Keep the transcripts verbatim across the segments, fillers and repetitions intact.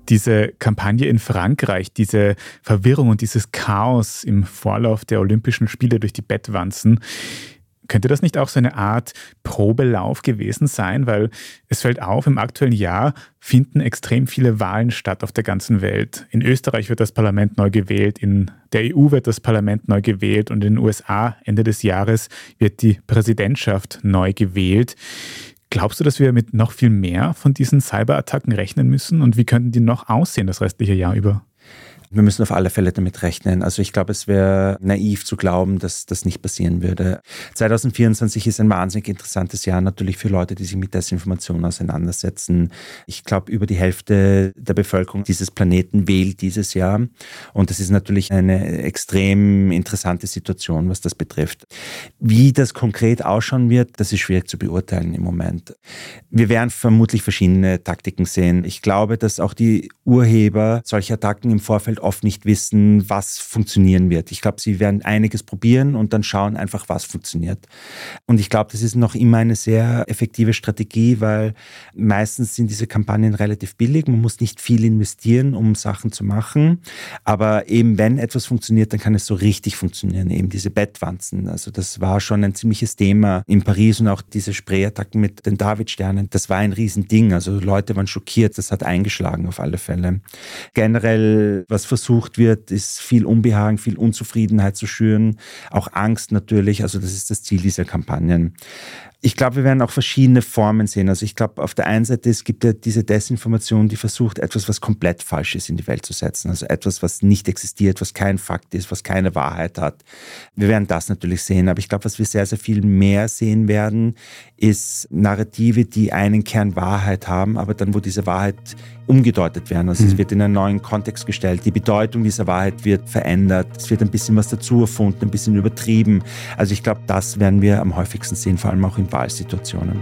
Diese Kampagne in Frankreich, diese Verwirrung und dieses Chaos im Vorlauf der Olympischen Spiele durch die Bettwanzen, könnte das nicht auch so eine Art Probelauf gewesen sein? Weil es fällt auf, im aktuellen Jahr finden extrem viele Wahlen statt auf der ganzen Welt. In Österreich wird das Parlament neu gewählt, in der E U wird das Parlament neu gewählt und in den U S A Ende des Jahres wird die Präsidentschaft neu gewählt. Glaubst du, dass wir mit noch viel mehr von diesen Cyberattacken rechnen müssen? Und wie könnten die noch aussehen das restliche Jahr über? Wir müssen auf alle Fälle damit rechnen. Also ich glaube, es wäre naiv zu glauben, dass das nicht passieren würde. zwanzig vierundzwanzig ist ein wahnsinnig interessantes Jahr natürlich für Leute, die sich mit Desinformation auseinandersetzen. Ich glaube, über die Hälfte der Bevölkerung dieses Planeten wählt dieses Jahr. Und das ist natürlich eine extrem interessante Situation, was das betrifft. Wie das konkret ausschauen wird, das ist schwierig zu beurteilen im Moment. Wir werden vermutlich verschiedene Taktiken sehen. Ich glaube, dass auch die Urheber solcher Attacken im Vorfeld oft nicht wissen, was funktionieren wird. Ich glaube, sie werden einiges probieren und dann schauen einfach, was funktioniert. Und ich glaube, das ist noch immer eine sehr effektive Strategie, weil meistens sind diese Kampagnen relativ billig. Man muss nicht viel investieren, um Sachen zu machen. Aber eben, wenn etwas funktioniert, dann kann es so richtig funktionieren. Eben diese Bettwanzen. Also das war schon ein ziemliches Thema in Paris und auch diese Sprayattacken mit den Davidsternen. Das war ein Riesending. Also Leute waren schockiert. Das hat eingeschlagen auf alle Fälle. Generell, was versucht wird, ist viel Unbehagen, viel Unzufriedenheit zu schüren, auch Angst natürlich, also das ist das Ziel dieser Kampagnen. Ich glaube, wir werden auch verschiedene Formen sehen. Also ich glaube, auf der einen Seite, es gibt ja diese Desinformation, die versucht, etwas, was komplett falsch ist, in die Welt zu setzen. Also etwas, was nicht existiert, was kein Fakt ist, was keine Wahrheit hat. Wir werden das natürlich sehen. Aber ich glaube, was wir sehr, sehr viel mehr sehen werden, ist Narrative, die einen Kern Wahrheit haben, aber dann, wo diese Wahrheit umgedeutet werden. Also mhm. es wird in einen neuen Kontext gestellt. Die Bedeutung dieser Wahrheit wird verändert. Es wird ein bisschen was dazu erfunden, ein bisschen übertrieben. Also ich glaube, das werden wir am häufigsten sehen, vor allem auch in Wahlsituationen.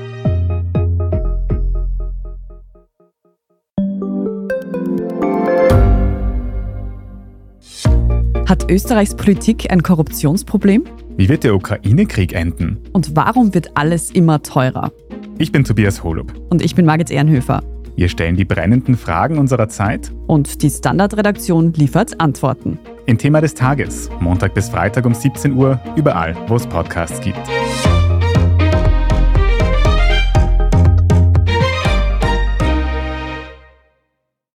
Hat Österreichs Politik ein Korruptionsproblem? Wie wird der Ukraine-Krieg enden? Und warum wird alles immer teurer? Ich bin Tobias Holub. Und ich bin Margit Ehrenhöfer. Wir stellen die brennenden Fragen unserer Zeit. Und die Standardredaktion liefert Antworten. Im Thema des Tages, Montag bis Freitag um siebzehn Uhr, überall, wo es Podcasts gibt.